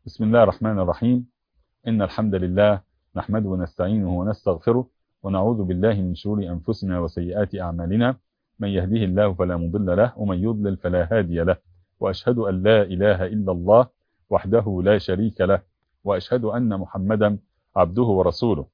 بسم الله الرحمن الرحيم. إن الحمد لله نحمده ونستعينه ونستغفره ونعوذ بالله من شرور أنفسنا وسيئات أعمالنا. من يهده الله فلا مضل له ومن يضلل فلا هادي له، وأشهد أن لا إله إلا الله وحده لا شريك له، وأشهد أن محمدا عبده ورسوله.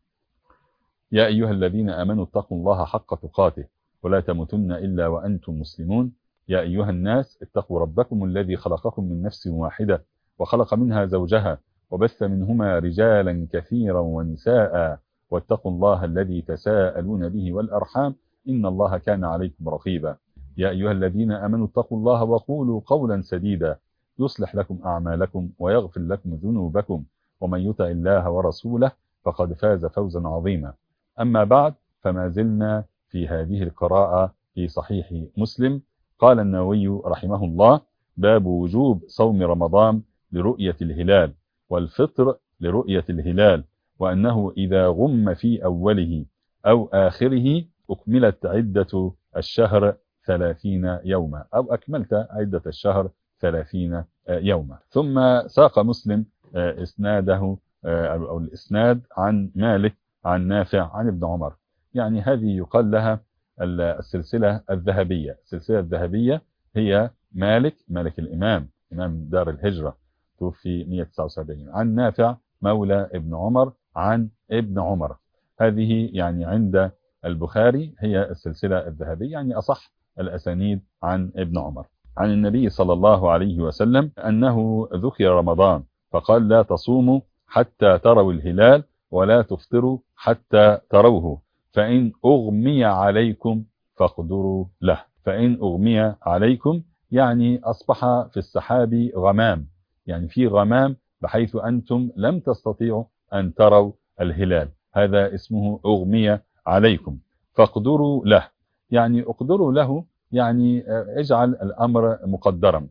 يا أيها الذين آمنوا اتقوا الله حق تقاته ولا تموتن إلا وأنتم مسلمون. يا أيها الناس اتقوا ربكم الذي خلقكم من نفس واحدة وخلق منها زوجها وبث منهما رجالا كثيرا ونساء، واتقوا الله الذي تساءلون به والأرحام إن الله كان عليكم رقيبا. يا أيها الذين آمنوا اتقوا الله وقولوا قولا سديدا يصلح لكم أعمالكم ويغفر لكم ذنوبكم، ومن يطع الله ورسوله فقد فاز فوزا عظيما. أما بعد، فما زلنا في هذه القراءة في صحيح مسلم. قال النووي رحمه الله: باب وجوب صوم رمضان لرؤية الهلال والفطر لرؤية الهلال، وأنه إذا غم في أوله أو آخره أكملت عدة الشهر 30 يوما، أو أكملت عدة الشهر 30 يوما. ثم ساق مسلم إسناده أو الإسناد عن مالك عن نافع عن ابن عمر. يعني هذه يقال لها السلسلة الذهبية. السلسلة الذهبية هي مالك الإمام إمام دار الهجرة، توفي 179، عن نافع مولى ابن عمر عن ابن عمر. هذه يعني عند البخاري هي السلسلة الذهبية، يعني أصح الأسانيد عن ابن عمر. عن النبي صلى الله عليه وسلم أنه ذكر رمضان فقال: لا تصوموا حتى تروا الهلال ولا تفطروا حتى تروه، فإن أغمي عليكم فاقدروا له. فإن أغمي عليكم يعني أصبح في السحاب غمام، يعني في غمام بحيث أنتم لم تستطيعوا أن تروا الهلال، هذا اسمه أغمي عليكم. فاقدروا له، يعني اقدروا له يعني اجعل الأمر مقدرا.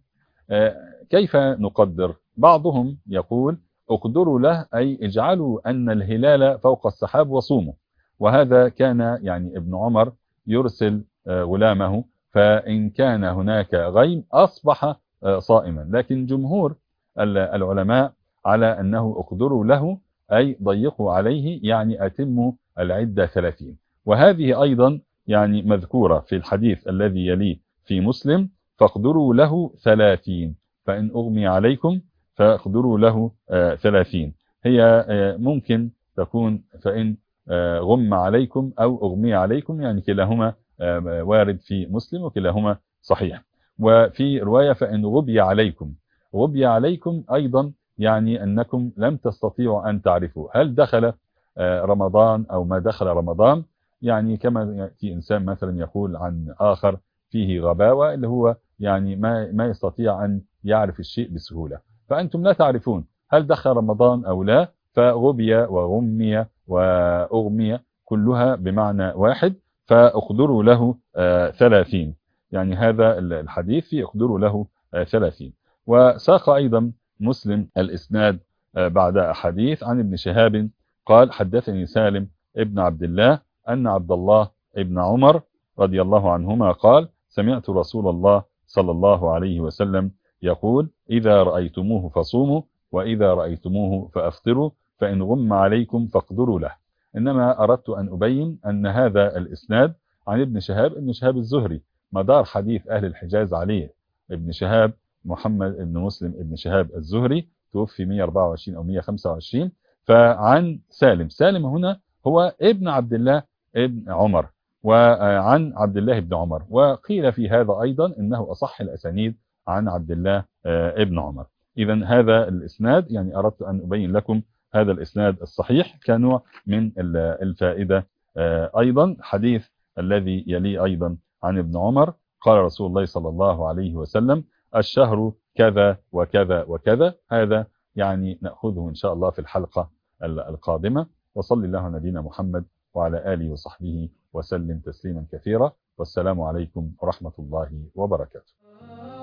كيف نقدر؟ بعضهم يقول اقدروا له أي اجعلوا أن الهلال فوق السحاب وصوموا. وهذا كان يعني ابن عمر يرسل غلامه، فإن كان هناك غيم أصبح صائما. لكن جمهور العلماء على أنه اقدروا له أي ضيقوا عليه، يعني أتموا العدة 30. وهذه أيضا يعني مذكورة في الحديث الذي يليه في مسلم: فاقدروا له 30، فإن أغمي عليكم فاقدروا له 30. هي ممكن تكون فإن غم عليكم أو أغمي عليكم، يعني كلاهما وارد في مسلم وكلاهما صحيح. وفي رواية فإن غبي عليكم. غبي عليكم أيضا يعني أنكم لم تستطيعوا أن تعرفوا هل دخل رمضان أو ما دخل رمضان. يعني كما يأتي إنسان مثلا يقول عن آخر فيه غباوة، اللي هو يعني ما يستطيع أن يعرف الشيء بسهولة، فأنتم لا تعرفون هل دخل رمضان أو لا، فغبي وغمي وأغمي كلها بمعنى واحد، فاقدروا له 30. يعني هذا الحديث في اقدروا له 30. وساق أيضا مسلم الإسناد بعد أحاديث عن ابن شهاب قال: حدثني سالم ابن عبد الله أن عبد الله ابن عمر رضي الله عنهما قال: سمعت رسول الله صلى الله عليه وسلم يقول: إذا رأيتموه فصوموا وإذا رأيتموه فأفطروا، فإن غم عليكم فاقدروا له. إنما أردت أن أبين أن هذا الإسناد عن ابن شهاب الزهري، مدار حديث أهل الحجاز عليه. ابن شهاب محمد بن مسلم ابن شهاب الزهري توفي 124 أو 125. فعن سالم هنا هو ابن عبد الله ابن عمر، وعن عبد الله بن عمر. وقيل في هذا أيضا إنه أصح الأسانيد عن عبد الله ابن عمر. إذا هذا الإسناد يعني أردت أن أبين لكم هذا الإسناد الصحيح كنوع من الفائدة. أيضا حديث الذي يلي أيضا عن ابن عمر قال رسول الله صلى الله عليه وسلم: الشهر كذا وكذا وكذا. هذا يعني نأخذه إن شاء الله في الحلقة القادمة. وصلى الله على نبينا محمد وعلى آله وصحبه وسلم تسليما كثيرا، والسلام عليكم ورحمة الله وبركاته.